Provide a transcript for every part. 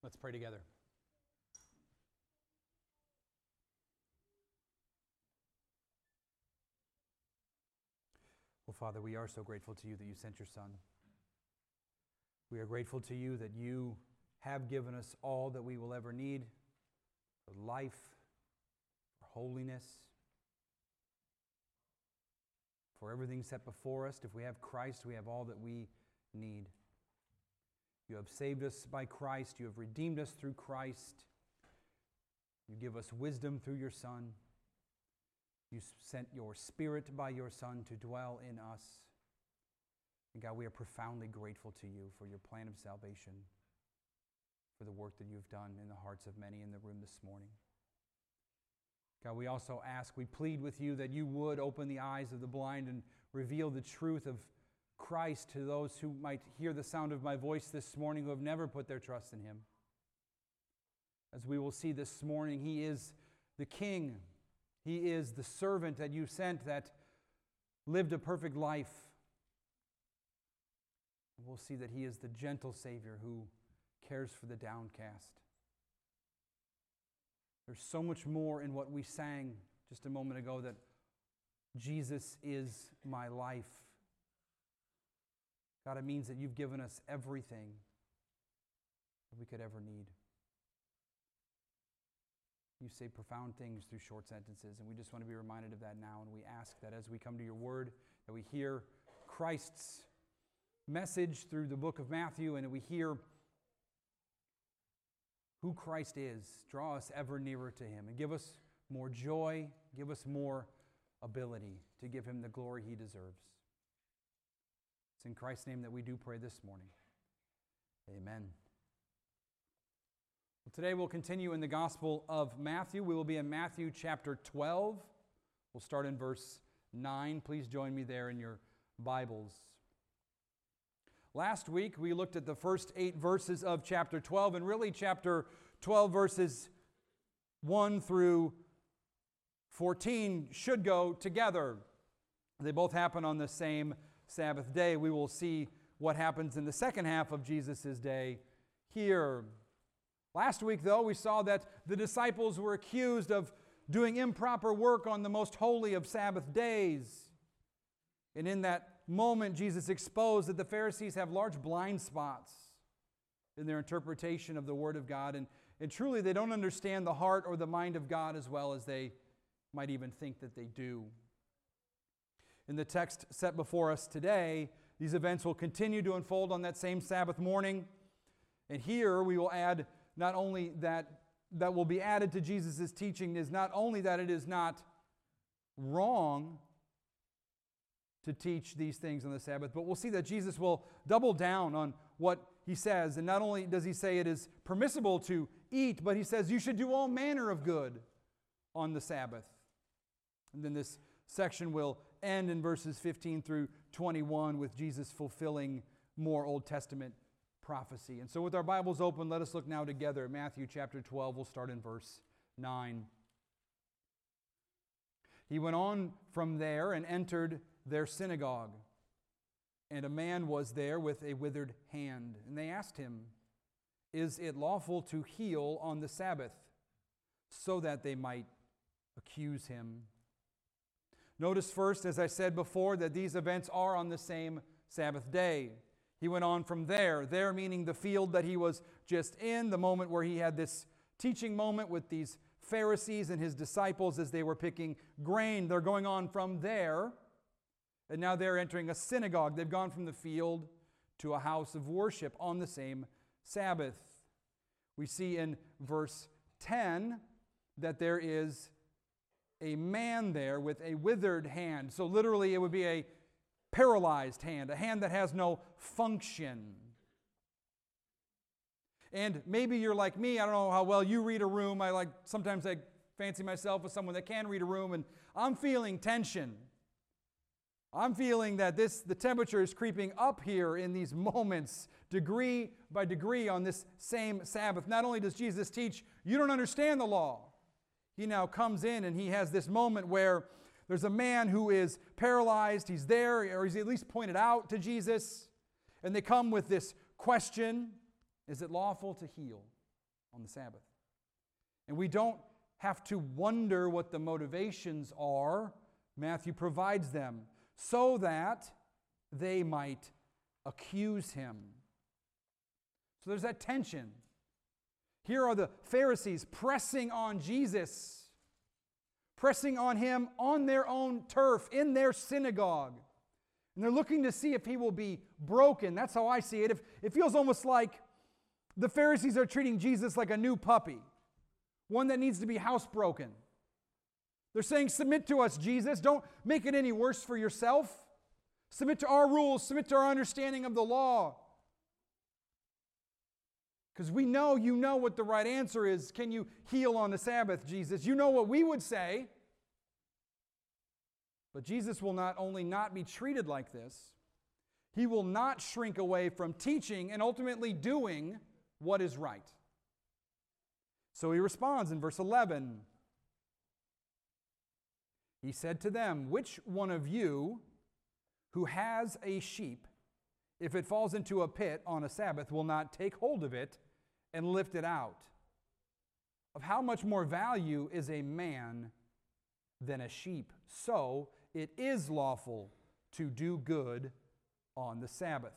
Let's pray together. Well, Father, we are so grateful to you that you sent your Son. We are grateful to you that you have given us all that we will ever need for life, for holiness, for everything set before us. If we have Christ, we have all that we need. You have saved us by Christ. You have redeemed us through Christ. You give us wisdom through your Son. You sent your Spirit by your Son to dwell in us. And God, we are profoundly grateful to you for your plan of salvation, for the work that you've done in the hearts of many in the room this morning. God, we also ask, we plead with you that you would open the eyes of the blind and reveal the truth of Christ to those who might hear the sound of my voice this morning who have never put their trust in him. As we will see this morning, he is the King. He is the servant that you sent that lived a perfect life. We'll see that he is the gentle Savior who cares for the downcast. There's so much more in what we sang just a moment ago, that Jesus is my life. God, it means that you've given us everything that we could ever need. You say profound things through short sentences, and we just want to be reminded of that now. And we ask that as we come to your word, that we hear Christ's message through the book of Matthew, and that we hear who Christ is. Draw us ever nearer to him, and give us more joy, give us more ability to give him the glory he deserves. It's in Christ's name that we do pray this morning. Amen. Well, today we'll continue in the Gospel of Matthew. We will be in Matthew chapter 12. We'll start in verse 9. Please join me there in your Bibles. Last week we looked at the first 8 verses of chapter 12, and really chapter 12 verses 1 through 14 should go together. They both happen on the same Sabbath day. We will see what happens in the second half of Jesus' day here. Last week, though, we saw that the disciples were accused of doing improper work on the most holy of Sabbath days. And in that moment, Jesus exposed that the Pharisees have large blind spots in their interpretation of the Word of God. And truly, they don't understand the heart or the mind of God as well as they might even think that they do. In the text set before us today, these events will continue to unfold on that same Sabbath morning. And here we will add not only that will be added to Jesus' teaching is not only that it is not wrong to teach these things on the Sabbath, but we'll see that Jesus will double down on what he says. And not only does he say it is permissible to eat, but he says you should do all manner of good on the Sabbath. And then this section will end in verses 15 through 21 with Jesus fulfilling more Old Testament prophecy. And so with our Bibles open, let us look now together at Matthew chapter 12. We'll start in verse 9. He went on from there and entered their synagogue. And a man was there with a withered hand. And they asked him, "Is it lawful to heal on the Sabbath?" So that they might accuse him. Notice first, as I said before, that these events are on the same Sabbath day. He went on from there meaning the field that he was just in, the moment where he had this teaching moment with these Pharisees and his disciples as they were picking grain. They're going on from there, and now they're entering a synagogue. They've gone from the field to a house of worship on the same Sabbath. We see in verse 10 that there is a man there with a withered hand. So literally it would be a paralyzed hand, a hand that has no function. And maybe you're like me, I don't know how well you read a room. Sometimes I fancy myself as someone that can read a room, and I'm feeling tension. I'm feeling that the temperature is creeping up here in these moments, degree by degree on this same Sabbath. Not only does Jesus teach, you don't understand the law. He now comes in and he has this moment where there's a man who is paralyzed. He's there, or he's at least pointed out to Jesus. And they come with this question, is it lawful to heal? on the Sabbath. And we don't have to wonder what the motivations are. Matthew provides them so that they might accuse him. So there's that tension. Here are the Pharisees pressing on Jesus, pressing on him on their own turf, in their synagogue. And they're looking to see if he will be broken. That's how I see it. It feels almost like the Pharisees are treating Jesus like a new puppy, one that needs to be housebroken. They're saying, submit to us, Jesus. Don't make it any worse for yourself. Submit to our rules. Submit to our understanding of the law. Because we know you know what the right answer is. Can you heal on the Sabbath, Jesus? You know what we would say. But Jesus will not only not be treated like this, he will not shrink away from teaching and ultimately doing what is right. So he responds in verse 11. He said to them, which one of you who has a sheep, if it falls into a pit on a Sabbath, will not take hold of it and lift it out? Of how much more value is a man than a sheep? So it is lawful to do good on the Sabbath.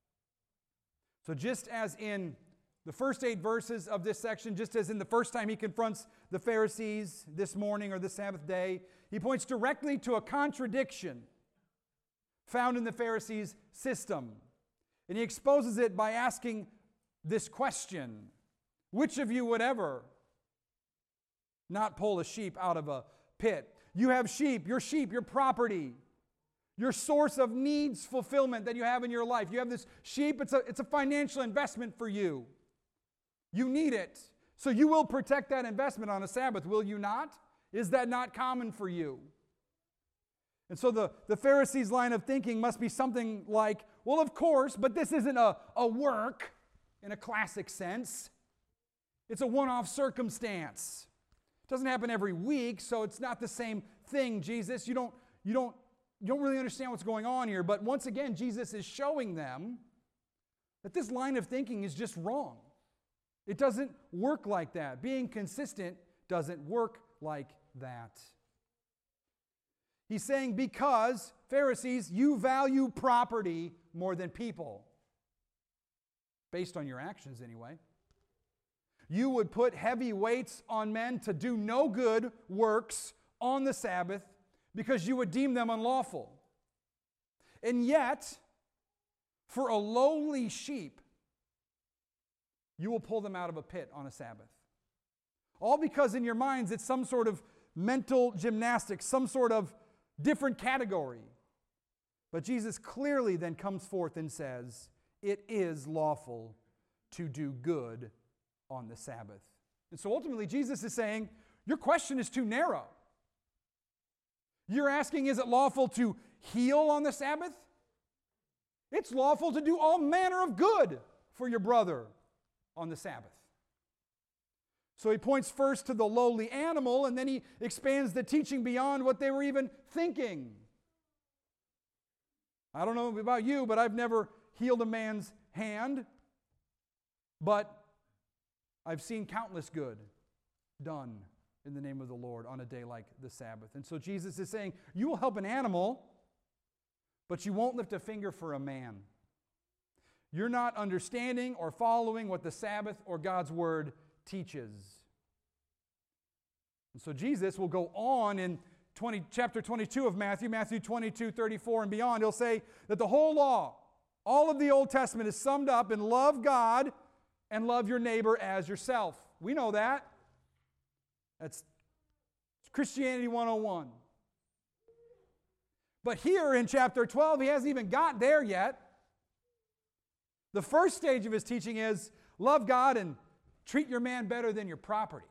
So just as in the first 8 verses of this section, just as in the first time he confronts the Pharisees this morning or this Sabbath day, he points directly to a contradiction found in the Pharisees' system. And he exposes it by asking this question: which of you would ever not pull a sheep out of a pit? You have sheep, your property, your source of needs fulfillment that you have in your life. You have this sheep, it's a financial investment for you. You need it. So you will protect that investment on a Sabbath, will you not? Is that not common for you? And so the Pharisees' line of thinking must be something like, well, of course, but this isn't a work in a classic sense. It's a one-off circumstance. It doesn't happen every week, so it's not the same thing, Jesus. You don't really understand what's going on here. But once again, Jesus is showing them that this line of thinking is just wrong. It doesn't work like that. Being consistent doesn't work like that. He's saying, because, Pharisees, you value property more than people. Based on your actions, anyway. You would put heavy weights on men to do no good works on the Sabbath because you would deem them unlawful. And yet, for a lowly sheep, you will pull them out of a pit on a Sabbath. All because in your minds it's some sort of mental gymnastics, some sort of different category. But Jesus clearly then comes forth and says, it is lawful to do good on the Sabbath. And so ultimately Jesus is saying, your question is too narrow. You're asking, is it lawful to heal on the Sabbath? It's lawful to do all manner of good for your brother on the Sabbath. So he points first to the lowly animal, and then he expands the teaching beyond what they were even thinking. I don't know about you, but I've never healed a man's hand, but I've seen countless good done in the name of the Lord on a day like the Sabbath. And so Jesus is saying, you will help an animal, but you won't lift a finger for a man. You're not understanding or following what the Sabbath or God's Word teaches. And so Jesus will go on in chapter 22 of Matthew 22, 34 and beyond. He'll say that the whole law, all of the Old Testament is summed up in love God and love your neighbor as yourself. We know that. That's Christianity 101. But here in chapter 12, he hasn't even got there yet. The first stage of his teaching is love God and treat your man better than your property.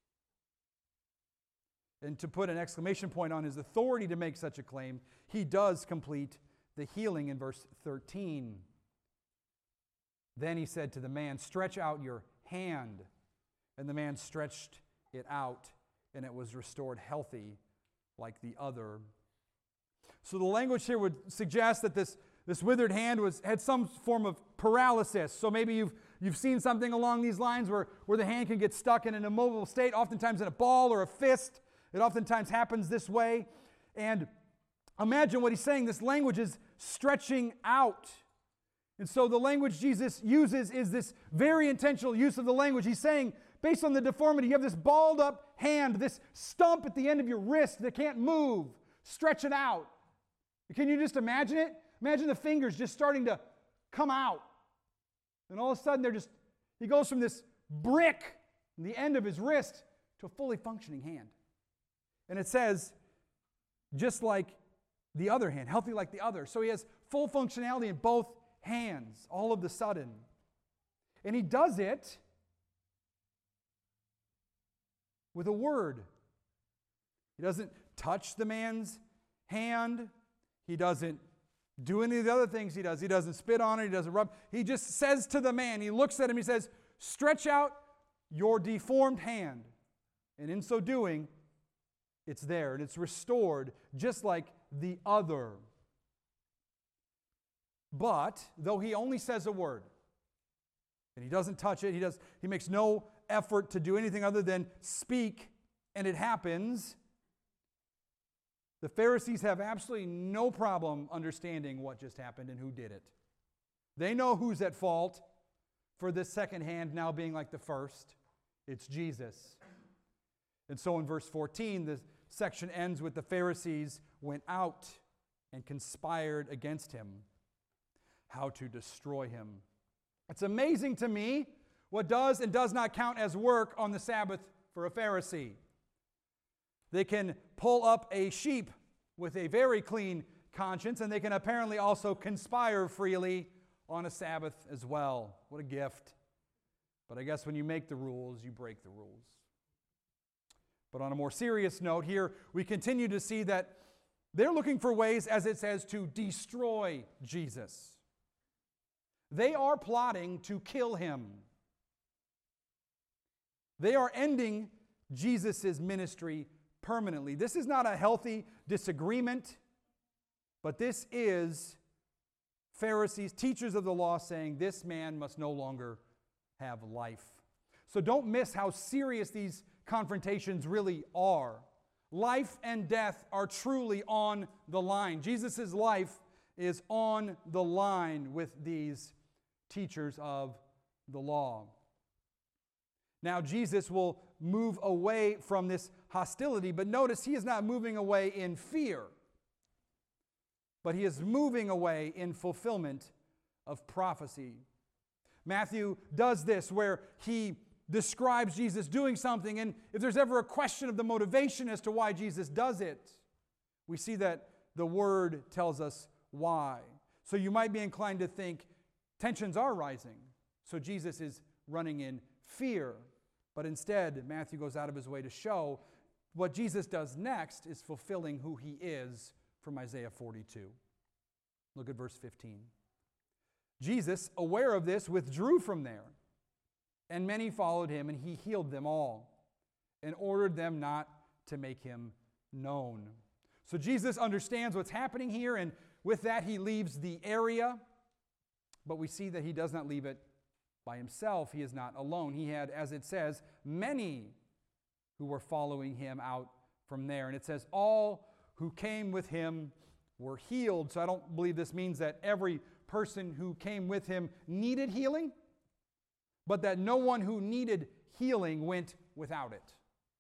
And to put an exclamation point on his authority to make such a claim, he does complete the healing in verse 13. Then he said to the man, stretch out your hand. And the man stretched it out, and it was restored healthy like the other. So the language here would suggest that this This withered hand had some form of paralysis. So maybe you've seen something along these lines where the hand can get stuck in an immobile state, oftentimes in a ball or a fist. It oftentimes happens this way. And imagine what he's saying. This language is stretching out. And so the language Jesus uses is this very intentional use of the language. He's saying, based on the deformity, you have this balled up hand, this stump at the end of your wrist that can't move. Stretch it out. Can you just imagine it? Imagine the fingers just starting to come out. And all of a sudden, he goes from this brick in the end of his wrist to a fully functioning hand. And it says, just like the other hand, healthy like the other. So he has full functionality in both hands all of the sudden. And he does it with a word. He doesn't touch the man's hand. He doesn't do any of the other things he does. He doesn't spit on it. He doesn't rub. He just says to the man, he looks at him, he says, stretch out your deformed hand. And in so doing, it's there and it's restored just like the other. But though he only says a word, and he doesn't touch it, he makes no effort to do anything other than speak, and it happens, the Pharisees have absolutely no problem understanding what just happened and who did it. They know who's at fault for this second hand now being like the first. It's Jesus. And so in verse 14, the section ends with the Pharisees went out and conspired against him, how to destroy him. It's amazing to me what does and does not count as work on the Sabbath for a Pharisee. They can pull up a sheep with a very clean conscience, and they can apparently also conspire freely on a Sabbath as well. What a gift. But I guess when you make the rules, you break the rules. But on a more serious note, here we continue to see that they're looking for ways, as it says, to destroy Jesus. They are plotting to kill him. They are ending Jesus' ministry permanently. This is not a healthy disagreement, but this is Pharisees, teachers of the law, saying this man must no longer have life. So don't miss how serious these confrontations really are. Life and death are truly on the line. Jesus' life is on the line with these teachers of the law. Now, Jesus will move away from this hostility, but notice he is not moving away in fear, but he is moving away in fulfillment of prophecy. Matthew does this where he describes Jesus doing something, and if there's ever a question of the motivation as to why Jesus does it, we see that the Word tells us why. So you might be inclined to think tensions are rising, so Jesus is running in fear. But instead, Matthew goes out of his way to show what Jesus does next is fulfilling who he is from Isaiah 42. Look at verse 15. Jesus, aware of this, withdrew from there, and many followed him, and he healed them all and ordered them not to make him known. So Jesus understands what's happening here, and with that he leaves the area, but we see that he does not leave it by himself. He is not alone. He had, as it says, many who were following him out from there. And it says, all who came with him were healed. So I don't believe this means that every person who came with him needed healing, but that no one who needed healing went without it.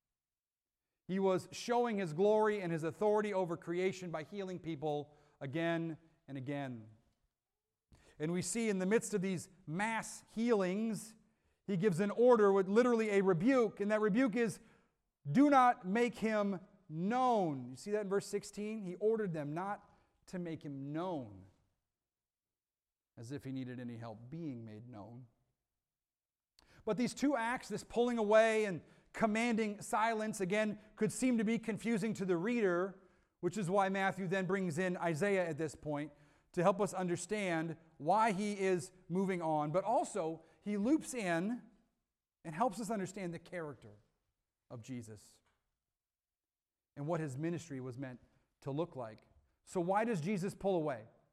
He was showing his glory and his authority over creation by healing people again and again. And we see in the midst of these mass healings, he gives an order with literally a rebuke, and that rebuke is, do not make him known. You see that in verse 16? He ordered them not to make him known, as if he needed any help being made known. But these two acts, this pulling away and commanding silence, again, could seem to be confusing to the reader, which is why Matthew then brings in Isaiah at this point to help us understand why he is moving on. But also, he loops in and helps us understand the character of Jesus and what his ministry was meant to look like. So why does Jesus pull away?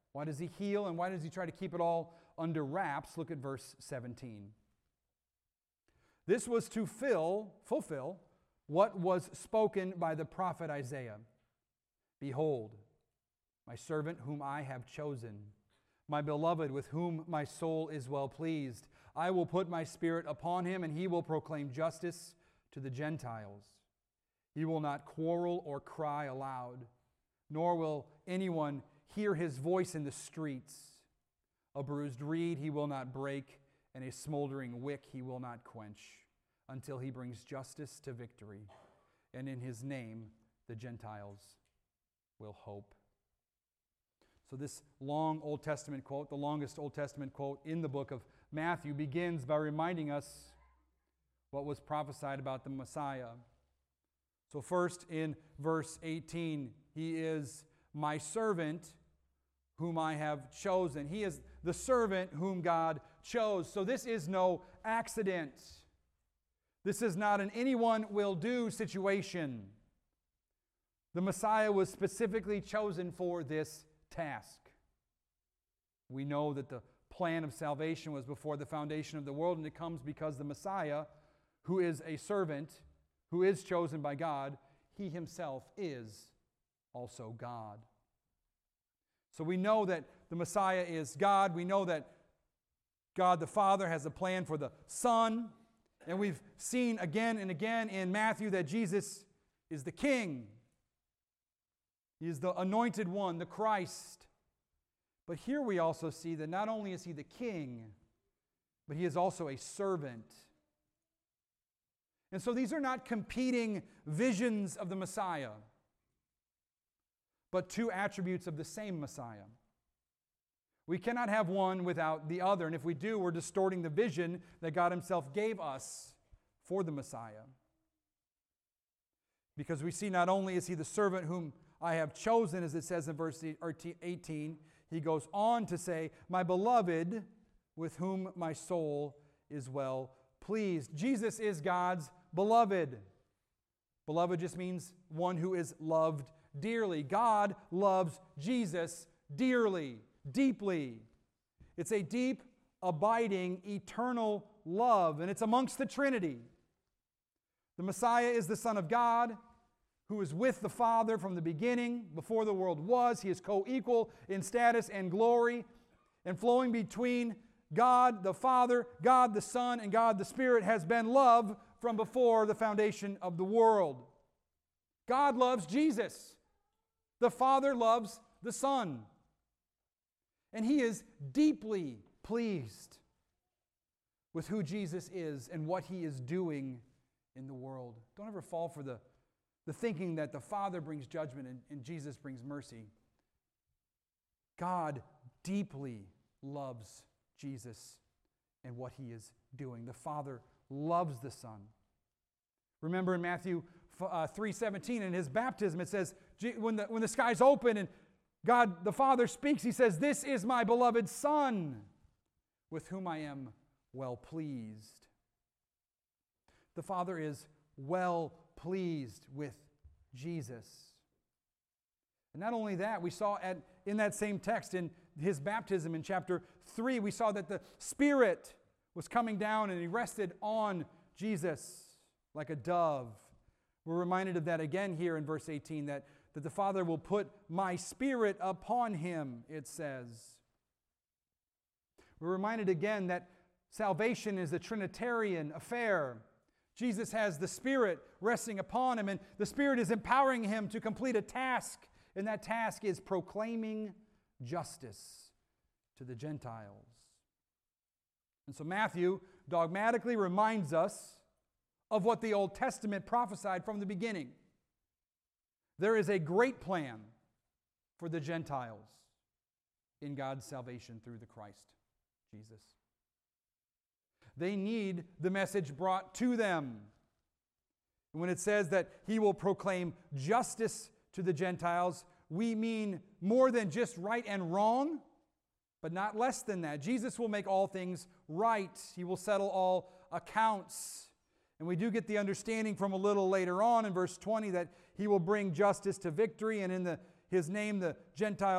Why does he heal, and why does he try to keep it all under wraps? Look at verse 17. This was to fulfill what was spoken by the prophet Isaiah. Behold, my servant whom I have chosen, my beloved with whom my soul is well pleased. I will put my spirit upon him, and he will proclaim justice to the Gentiles. He will not quarrel or cry aloud, nor will anyone hear his voice in the streets. A bruised reed he will not break, and a smoldering wick he will not quench, until he brings justice to victory. And in his name the Gentiles will hope. So this long Old Testament quote, the longest Old Testament quote in the book of Matthew, begins by reminding us what was prophesied about the Messiah. So first in verse 18, he is my servant whom I have chosen. He is the servant whom God chose. So this is no accident. This is not an anyone will do situation. The Messiah was specifically chosen for this task. We know that the plan of salvation was before the foundation of the world, and it comes because the Messiah, who is a servant, who is chosen by God, he himself is also God. So we know that the Messiah is God. We know that God the Father has a plan for the Son. And we've seen again and again in Matthew that Jesus is the King. He is the anointed one, the Christ. But here we also see that not only is he the King, but he is also a servant. And so these are not competing visions of the Messiah, but two attributes of the same Messiah. We cannot have one without the other, and if we do, we're distorting the vision that God himself gave us for the Messiah. Because we see not only is he the servant whom I have chosen, as it says in verse 18, he goes on to say, my beloved with whom my soul is well pleased. Jesus is God's beloved. Beloved just means one who is loved dearly. God loves Jesus dearly, deeply. It's a deep, abiding, eternal love, and it's amongst the Trinity. The Messiah is the Son of God, who is with the Father from the beginning, before the world was. He is co-equal in status and glory, and flowing between God the Father, God the Son, and God the Spirit has been love from before the foundation of the world. God loves Jesus. The Father loves the Son. And he is deeply pleased with who Jesus is and what he is doing in the world. Don't ever fall for the thinking that the Father brings judgment and Jesus brings mercy. God deeply loves Jesus and what he is doing. The Father loves the Son. Remember in Matthew 3:17, in his baptism, it says, when the skies open and God the Father speaks, he says, this is my beloved Son, with whom I am well pleased. The Father is well pleased with Jesus. And not only that, we saw in that same text, in his baptism in chapter 3, we saw that the Spirit was coming down and he rested on Jesus like a dove. We're reminded of that again here in verse 18, that the Father will put my Spirit upon him, it says. We're reminded again that salvation is a Trinitarian affair. Jesus has the Spirit resting upon him, and the Spirit is empowering him to complete a task, and that task is proclaiming justice to the Gentiles. And so Matthew dogmatically reminds us of what the Old Testament prophesied from the beginning. There is a great plan for the Gentiles in God's salvation through the Christ, Jesus. They need the message brought to them. And when it says that he will proclaim justice to the Gentiles, we mean more than just right and wrong, but not less than that. Jesus will make all things right. He will settle all accounts. And we do get the understanding from a little later on in verse 20 that he will bring justice to victory, and in his name the Gentiles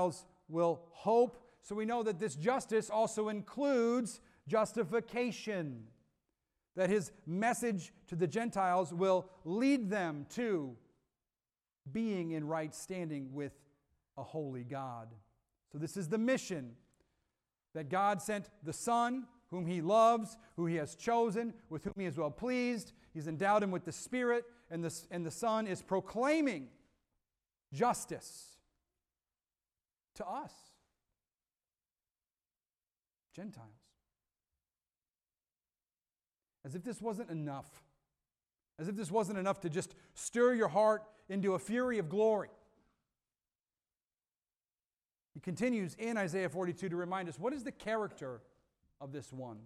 will hope. So we know that this justice also includes justification, that his message to the Gentiles will lead them to being in right standing with a holy God. So this is the mission, that God sent the Son, whom he loves, who he has chosen, with whom he is well pleased. He's endowed him with the Spirit, and the Son is proclaiming justice to us, Gentiles. As if this wasn't enough. As if this wasn't enough to just stir your heart into a fury of glory. He continues in Isaiah 42 to remind us, what is the character of this one?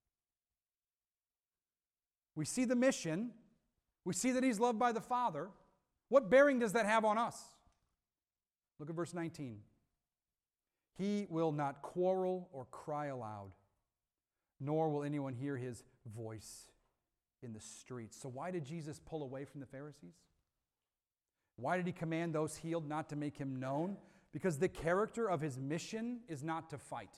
We see the mission. We see that he's loved by the Father. What bearing does that have on us? Look at verse 19. He will not quarrel or cry aloud, nor will anyone hear his voice in the streets. So why did Jesus pull away from the Pharisees? Why did he command those healed not to make him known? Because the character of his mission is not to fight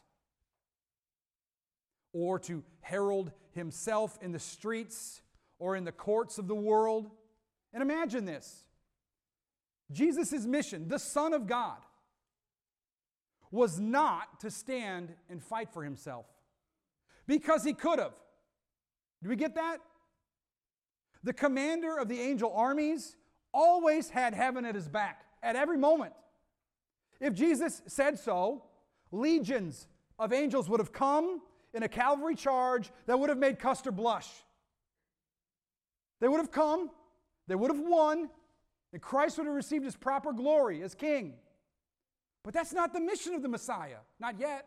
or to herald himself in the streets or in the courts of the world. And imagine this. Jesus' mission, the Son of God, was not to stand and fight for himself, because he could have. Do we get that? The commander of the angel armies always had heaven at his back at every moment. If Jesus said so, legions of angels would have come in a cavalry charge that would have made Custer blush. They would have come, they would have won, and Christ would have received his proper glory as king. But that's not the mission of the Messiah, not yet.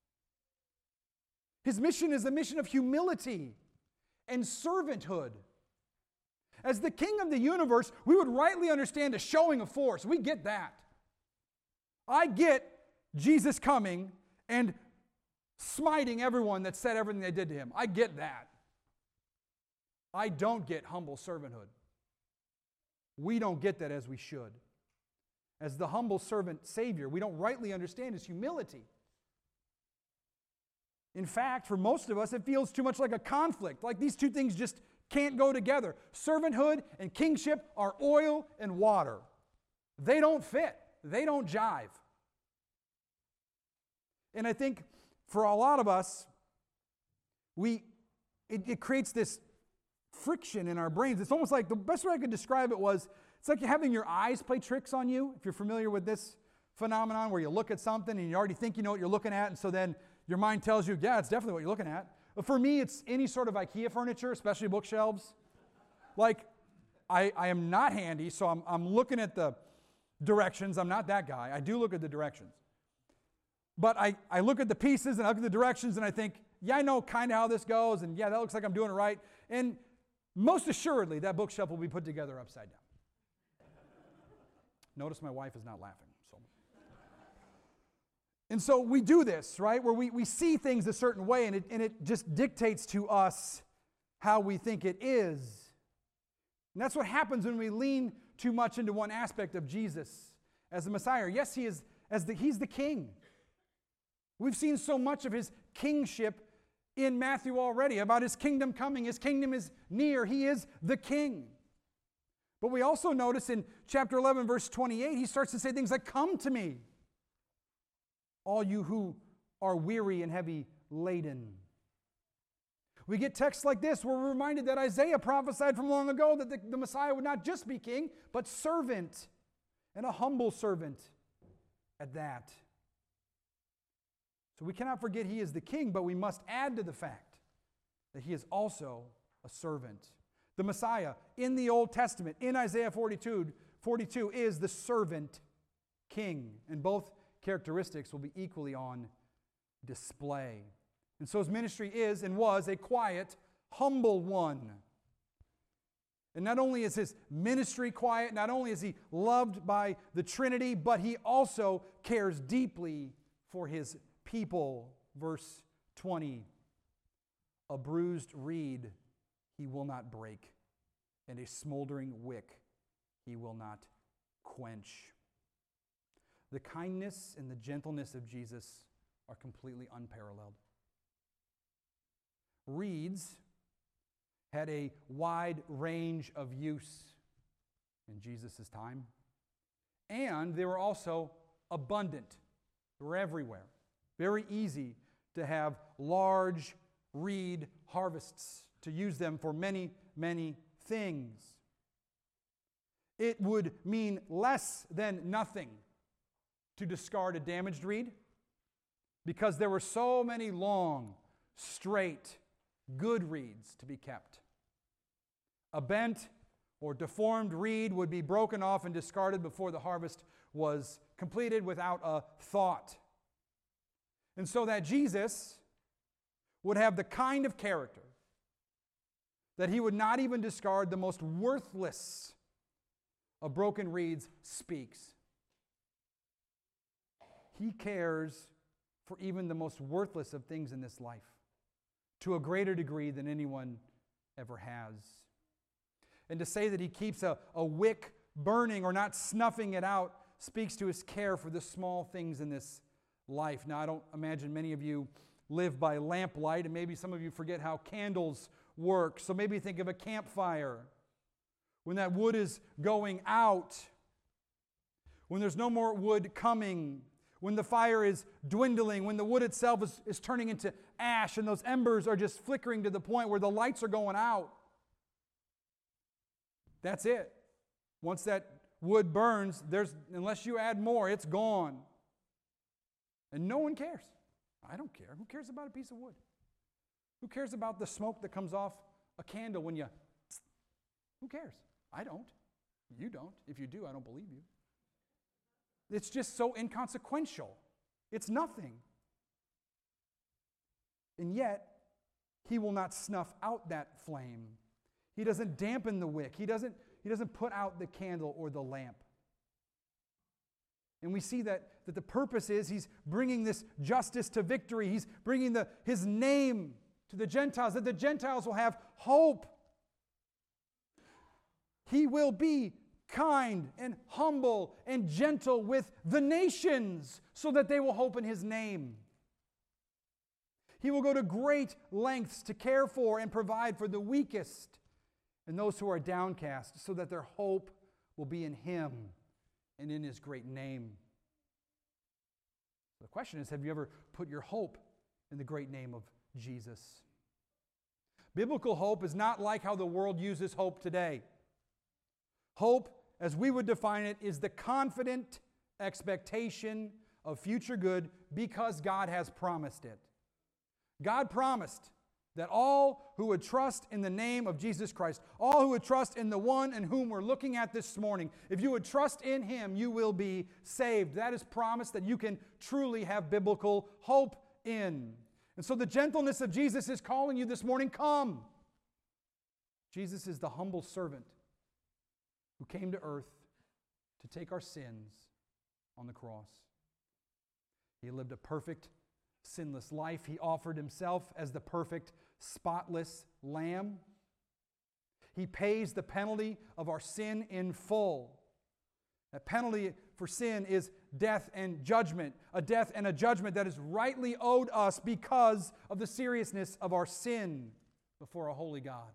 His mission is a mission of humility and servanthood. As the king of the universe, we would rightly understand a showing of force. We get that. I get Jesus coming and smiting everyone that said everything they did to him. I get that. I don't get humble servanthood. We don't get that as we should. As the humble servant Savior, we don't rightly understand his humility. In fact, for most of us, it feels too much like a conflict, like these two things just can't go together. Servanthood and kingship are oil and water. They don't fit. They don't jive. And I think for a lot of us, it creates this friction in our brains. It's almost like, the best way I could describe it was, it's like having your eyes play tricks on you, if you're familiar with this phenomenon where you look at something and you already think you know what you're looking at, and so then your mind tells you, yeah, it's definitely what you're looking at. But for me, it's any sort of IKEA furniture, especially bookshelves. Like, I am not handy, so I'm looking at the directions. I'm not that guy. I do look at the directions. But I look at the pieces and I look at the directions and I think, yeah, I know kind of how this goes, and yeah, that looks like I'm doing it right. And most assuredly, that bookshelf will be put together upside down. Notice my wife is not laughing. And so we do this, right, where we see things a certain way, and it just dictates to us how we think it is. And that's what happens when we lean too much into one aspect of Jesus as the Messiah. Yes, he's the king. We've seen so much of his kingship in Matthew already, about his kingdom coming. His kingdom is near. He is the king. But we also notice in chapter 11, verse 28, he starts to say things like, "Come to me, all you who are weary and heavy laden." We get texts like this where we're reminded that Isaiah prophesied from long ago that the Messiah would not just be king, but servant, and a humble servant at that. So we cannot forget he is the king, but we must add to the fact that he is also a servant. The Messiah in the Old Testament, in Isaiah 42, is the servant king, and both characteristics will be equally on display. And so his ministry is and was a quiet, humble one. And not only is his ministry quiet, not only is he loved by the Trinity, but he also cares deeply for his people. Verse 20, "A bruised reed he will not break, and a smoldering wick he will not quench." The kindness and the gentleness of Jesus are completely unparalleled. Reeds had a wide range of use in Jesus' time, and they were also abundant. They were everywhere. Very easy to have large reed harvests, to use them for many, many things. It would mean less than nothing to discard a damaged reed, because there were so many long, straight, good reeds to be kept. A bent or deformed reed would be broken off and discarded before the harvest was completed without a thought. And so that Jesus would have the kind of character that he would not even discard the most worthless of broken reeds speaks. He cares for even the most worthless of things in this life to a greater degree than anyone ever has. And to say that he keeps a wick burning or not snuffing it out speaks to his care for the small things in this life. Now, I don't imagine many of you live by lamplight, and maybe some of you forget how candles work. So maybe think of a campfire. When that wood is going out, when there's no more wood coming, when the fire is dwindling, when the wood itself is turning into ash and those embers are just flickering to the point where the lights are going out. That's it. Once that wood burns, unless you add more, it's gone. And no one cares. I don't care. Who cares about a piece of wood? Who cares about the smoke that comes off a candle when you... Who cares? I don't. You don't. If you do, I don't believe you. It's just so inconsequential. It's nothing. And yet, he will not snuff out that flame. He doesn't dampen the wick. He doesn't put out the candle or the lamp. And we see that the purpose is he's bringing this justice to victory. He's bringing his name to the Gentiles, that the Gentiles will have hope. He will be kind and humble and gentle with the nations so that they will hope in his name. He will go to great lengths to care for and provide for the weakest and those who are downcast so that their hope will be in him and in his great name. The question is, have you ever put your hope in the great name of Jesus? Biblical hope is not like how the world uses hope today. Hope, as we would define it, is the confident expectation of future good because God has promised it. God promised that all who would trust in the name of Jesus Christ, all who would trust in the one in whom we're looking at this morning, if you would trust in him, you will be saved. That is promise that you can truly have biblical hope in. And so the gentleness of Jesus is calling you this morning, come. Jesus is the humble servant who came to earth to take our sins on the cross. He lived a perfect, sinless life. He offered himself as the perfect, spotless lamb. He pays the penalty of our sin in full. That penalty for sin is death and judgment, a death and a judgment that is rightly owed us because of the seriousness of our sin before a holy God.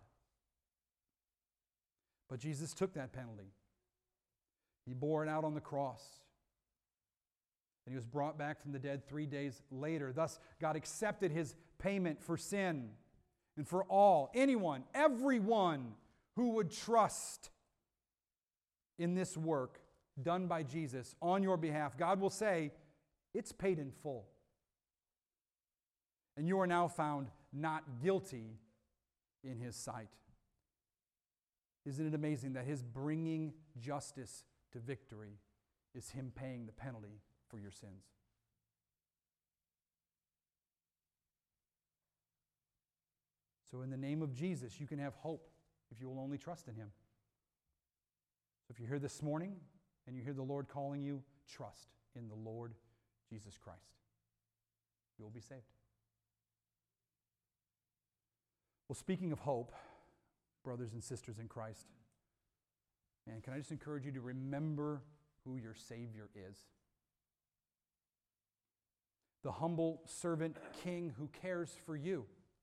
But Jesus took that penalty. He bore it out on the cross. And he was brought back from the dead 3 days later. Thus, God accepted his payment for sin. And for all, anyone, everyone who would trust in this work done by Jesus on your behalf, God will say, it's paid in full. And you are now found not guilty in his sight. Isn't it amazing that his bringing justice to victory is him paying the penalty for your sins? So in the name of Jesus, you can have hope if you will only trust in him. So if you're here this morning and you hear the Lord calling you, trust in the Lord Jesus Christ. You will be saved. Well, speaking of hope, brothers and sisters in Christ, man, can I just encourage you to remember who your Savior is? the humble servant king who cares for you.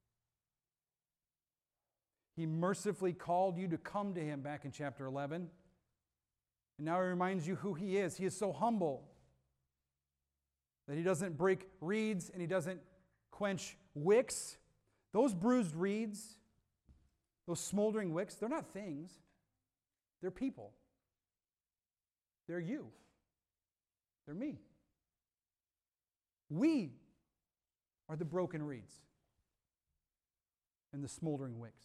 He mercifully called you to come to him back in chapter 11. And now he reminds you who he is. He is so humble that he doesn't break reeds and he doesn't quench wicks. Those bruised reeds, those smoldering wicks, they're not things. They're people. They're you. They're me. We are the broken reeds and the smoldering wicks.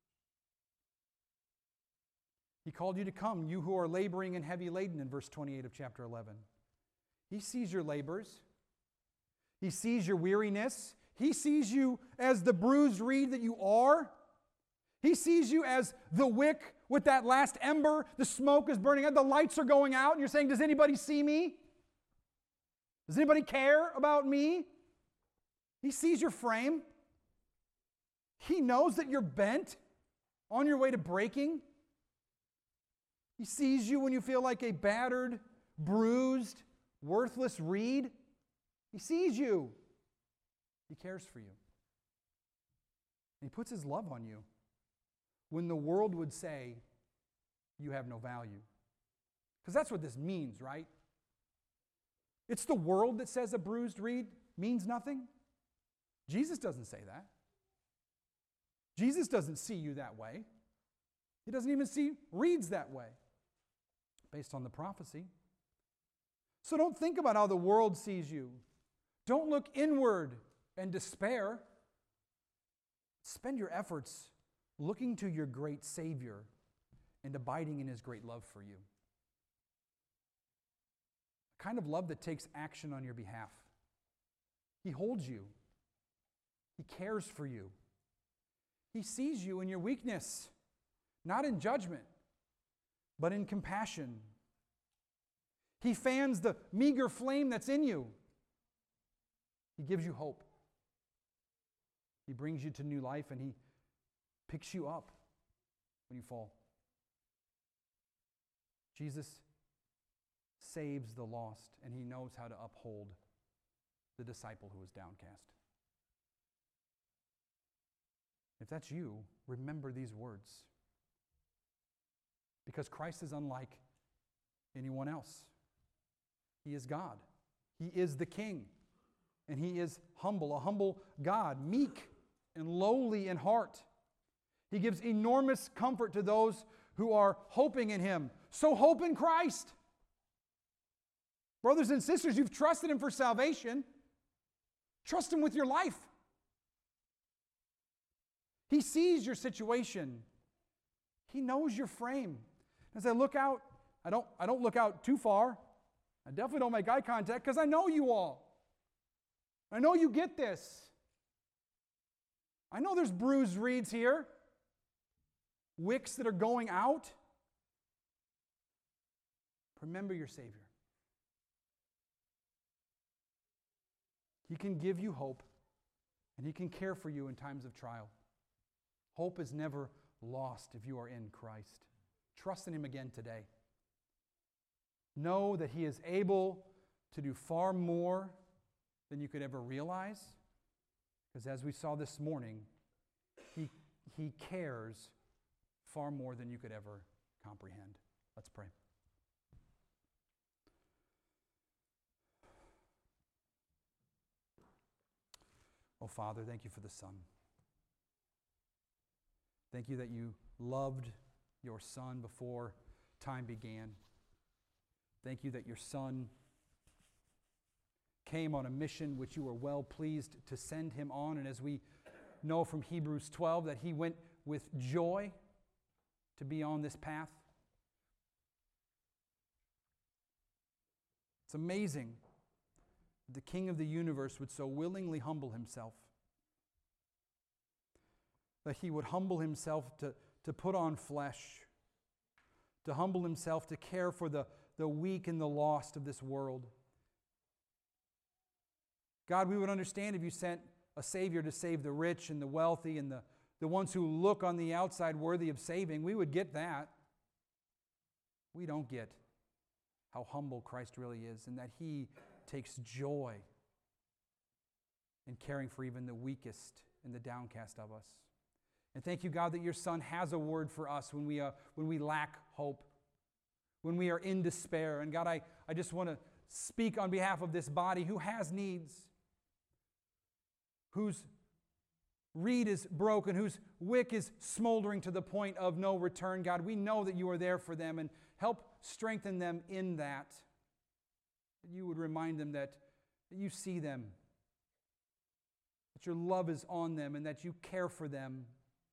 He called you to come, you who are laboring and heavy laden, in verse 28 of chapter 11. He sees your labors. He sees your weariness. He sees you as the bruised reed that you are. He sees you as the wick with that last ember. The smoke is burning out. The lights are going out. And you're saying, does anybody see me? Does anybody care about me? He sees your frame. He knows that you're bent, on your way to breaking. He sees you when you feel like a battered, bruised, worthless reed. He sees you. He cares for you. And he puts his love on you when the world would say you have no value. Because that's what this means, right? It's the world that says a bruised reed means nothing. Jesus doesn't say that. Jesus doesn't see you that way. He doesn't even see reeds that way, based on the prophecy. So don't think about how the world sees you. Don't look inward and despair. Spend your efforts looking to your great Savior and abiding in his great love for you. A kind of love that takes action on your behalf. He holds you. He cares for you. He sees you in your weakness, not in judgment, but in compassion. He fans the meager flame that's in you. He gives you hope. He brings you to new life, and he picks you up when you fall. Jesus saves the lost, and he knows how to uphold the disciple who was downcast. If that's you, remember these words. Because Christ is unlike anyone else. He is God. He is the King. And he is humble, a humble God, meek and lowly in heart. He gives enormous comfort to those who are hoping in him. So hope in Christ. Brothers and sisters, you've trusted him for salvation. Trust him with your life. He sees your situation. He knows your frame. As I look out, I don't look out too far. I definitely don't make eye contact because I know you all. I know you get this. I know there's bruised reeds here, wicks that are going out. Remember your Savior. He can give you hope, and he can care for you in times of trial. Hope is never lost if you are in Christ. Trust in him again today. Know that he is able to do far more than you could ever realize, because as we saw this morning, he cares far more than you could ever comprehend. Let's pray. Oh, Father, thank you for the Son. Thank you that you loved your Son before time began. Thank you that your Son came on a mission which you were well pleased to send him on. And as we know from Hebrews 12, that he went with joy to be on this path. It's amazing the King of the universe would so willingly humble himself. That he would humble himself to put on flesh. To humble himself to care for the weak and the lost of this world. God, we would understand if you sent a Savior to save the rich and the wealthy and the ones who look on the outside worthy of saving. We would get that. We don't get how humble Christ really is and that he takes joy and caring for even the weakest and the downcast of us. And thank you, God, that your Son has a word for us when we lack hope, when we are in despair. And God, I just want to speak on behalf of this body who has needs, whose reed is broken, whose wick is smoldering to the point of no return. God, we know that you are there for them, and help strengthen them in that. That you would remind them that you see them, that your love is on them, and that you care for them.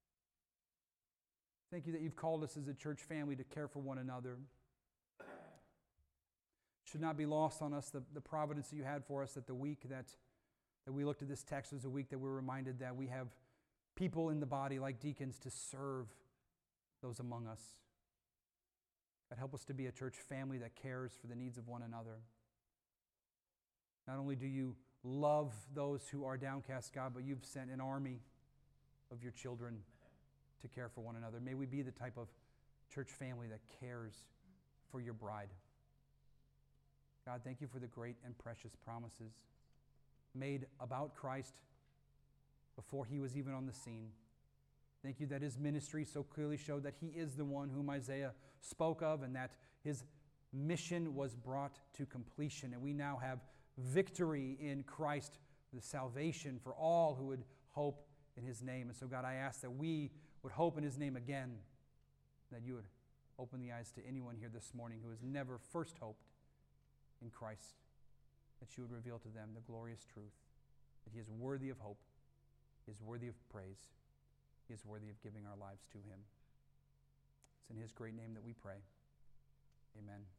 Thank you that you've called us as a church family to care for one another. It should not be lost on us the providence that you had for us, that the week that we looked at this text was a week that we're reminded that we have people in the body like deacons to serve those among us. God, help us to be a church family that cares for the needs of one another. Not only do you love those who are downcast, God, but you've sent an army of your children to care for one another. May we be the type of church family that cares for your bride. God, thank you for the great and precious promises made about Christ before he was even on the scene. Thank you that his ministry so clearly showed that he is the one whom Isaiah spoke of, and that his mission was brought to completion. And we now have victory in Christ, the salvation for all who would hope in his name. And so, God, I ask that we would hope in his name again, that you would open the eyes to anyone here this morning who has never first hoped in Christ, that you would reveal to them the glorious truth, that he is worthy of hope, he is worthy of praise, he is worthy of giving our lives to him. It's in his great name that we pray. Amen.